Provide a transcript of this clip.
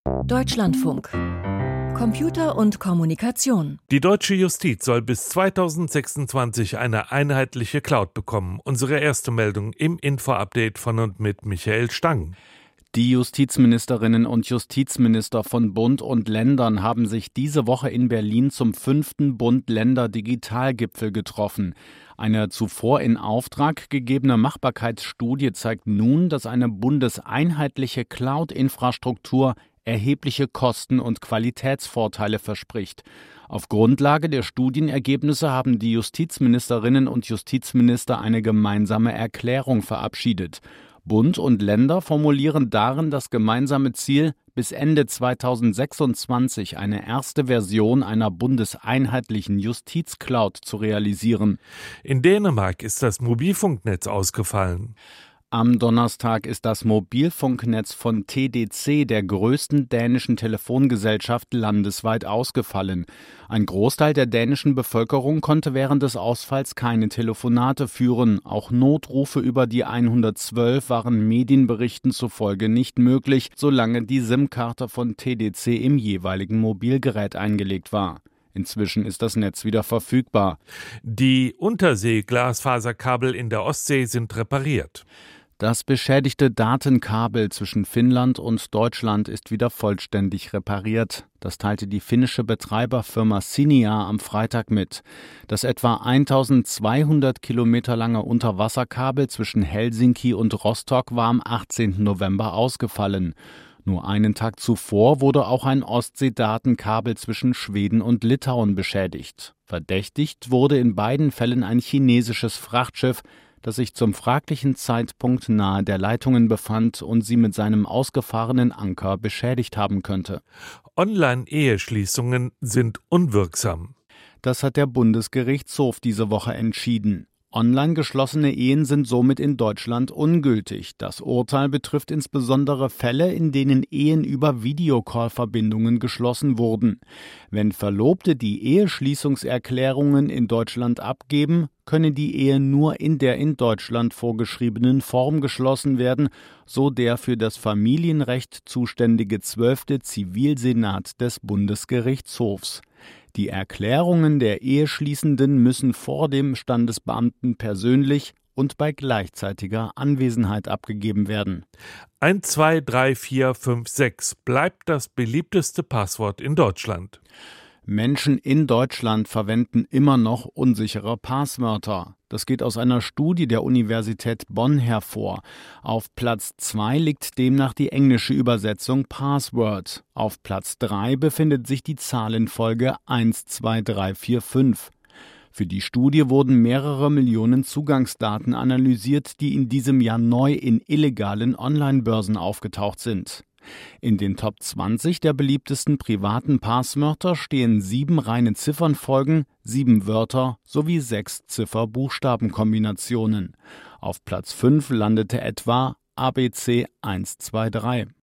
Deutschlandfunk. Computer und Kommunikation. Die deutsche Justiz soll bis 2026 eine einheitliche Cloud bekommen. Unsere erste Meldung im Info-Update von und mit Michael Stang. Die Justizministerinnen und Justizminister von Bund und Ländern haben sich diese Woche in Berlin zum 5. Bund-Länder-Digitalgipfel getroffen. Eine zuvor in Auftrag gegebene Machbarkeitsstudie zeigt nun, dass eine bundeseinheitliche Cloud-Infrastruktur erhebliche Kosten- und Qualitätsvorteile verspricht. Auf Grundlage der Studienergebnisse haben die Justizministerinnen und Justizminister eine gemeinsame Erklärung verabschiedet. Bund und Länder formulieren darin das gemeinsame Ziel, bis Ende 2026 eine erste Version einer bundeseinheitlichen Justizcloud zu realisieren. In Dänemark ist das Mobilfunknetz ausgefallen. Am Donnerstag ist das Mobilfunknetz von TDC, der größten dänischen Telefongesellschaft, landesweit ausgefallen. Ein Großteil der dänischen Bevölkerung konnte während des Ausfalls keine Telefonate führen. Auch Notrufe über die 112 waren Medienberichten zufolge nicht möglich, solange die SIM-Karte von TDC im jeweiligen Mobilgerät eingelegt war. Inzwischen ist das Netz wieder verfügbar. Die Untersee-Glasfaserkabel in der Ostsee sind repariert. Das beschädigte Datenkabel zwischen Finnland und Deutschland ist wieder vollständig repariert. Das teilte die finnische Betreiberfirma Cinia am Freitag mit. Das etwa 1200 Kilometer lange Unterwasserkabel zwischen Helsinki und Rostock war am 18. November ausgefallen. Nur einen Tag zuvor wurde auch ein Ostsee-Datenkabel zwischen Schweden und Litauen beschädigt. Verdächtigt wurde in beiden Fällen ein chinesisches Frachtschiff, das sich zum fraglichen Zeitpunkt nahe der Leitungen befand und sie mit seinem ausgefahrenen Anker beschädigt haben könnte. Online-Eheschließungen sind unwirksam. Das hat der Bundesgerichtshof diese Woche entschieden. Online geschlossene Ehen sind somit in Deutschland ungültig. Das Urteil betrifft insbesondere Fälle, in denen Ehen über Videocall-Verbindungen geschlossen wurden. Wenn Verlobte die Eheschließungserklärungen in Deutschland abgeben, könne die Ehe nur in der in Deutschland vorgeschriebenen Form geschlossen werden, so der für das Familienrecht zuständige 12. Zivilsenat des Bundesgerichtshofs. Die Erklärungen der Eheschließenden müssen vor dem Standesbeamten persönlich und bei gleichzeitiger Anwesenheit abgegeben werden. 123456 bleibt das beliebteste Passwort in Deutschland. Menschen in Deutschland verwenden immer noch unsichere Passwörter. Das geht aus einer Studie der Universität Bonn hervor. Auf Platz 2 liegt demnach die englische Übersetzung Password. Auf Platz 3 befindet sich die Zahlenfolge 12345. Für die Studie wurden mehrere Millionen Zugangsdaten analysiert, die in diesem Jahr neu in illegalen Online-Börsen aufgetaucht sind. In den Top 20 der beliebtesten privaten Passwörter stehen 7 reine Ziffernfolgen, 7 Wörter sowie 6 Ziffer-Buchstaben-Kombinationen. Auf Platz 5 landete etwa ABC 123.